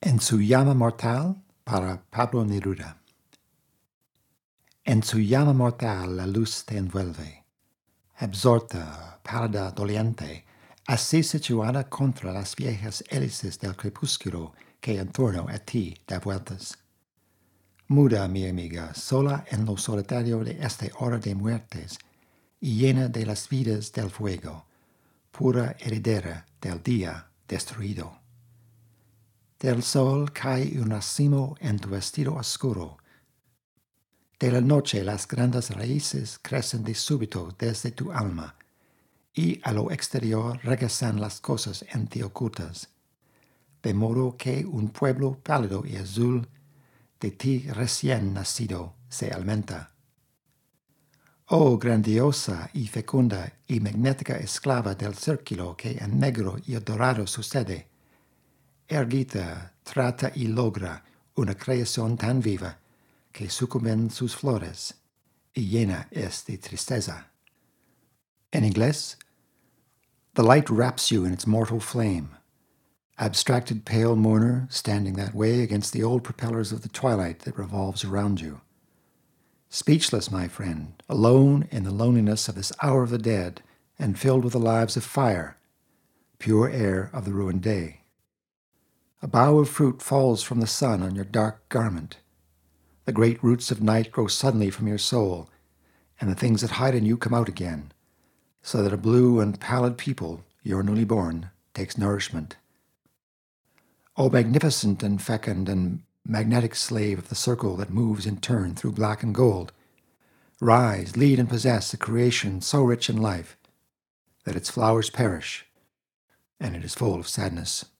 En su llama mortal, para Pablo Neruda. En su llama mortal la luz te envuelve, absorta, pálida, doliente, así situada contra las viejas hélices del crepúsculo que en torno a ti da vueltas. Muda, mi amiga, sola en lo solitario de esta hora de muertes, y llena de las vidas del fuego, pura heredera del día destruido. Del sol cae un racimo en tu vestido oscuro. De la noche las grandes raíces crecen de súbito desde tu alma, y a lo exterior regresan las cosas en ti ocultas, de modo que un pueblo pálido y azul de ti recién nacido se alimenta. Oh grandiosa y fecunda y magnética esclava del círculo que en negro y dorado sucede, erguida, trata y logra una creación tan viva que sucumben sus flores y llena es de tristeza. En inglés, the light wraps you in its mortal flame. Abstracted pale mourner standing that way against the old propellers of the twilight that revolves around you. Speechless, my friend, alone in the loneliness of this hour of the dead and filled with the lives of fire, pure air of the ruined day. A bough of fruit falls from the sun on your dark garment. The great roots of night grow suddenly from your soul, and the things that hide in you come out again, so that a blue and pallid people, your newly born, takes nourishment. O magnificent and fecund and magnetic slave of the circle that moves in turn through black and gold, rise, lead, and possess a creation so rich in life that its flowers perish, and it is full of sadness.